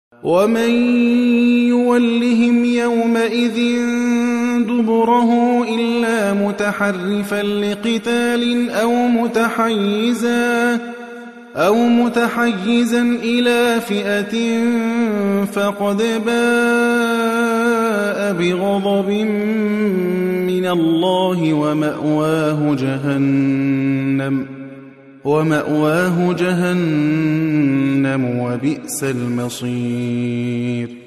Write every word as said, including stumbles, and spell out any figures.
ومن يولهم يومئذ دبره إلا متحرفا لقتال أو متحيزا أو متحيزا إلى فئة فقد باء بغضب من الله ومأواه جهنم ومأواه جهنم وبئس المصير.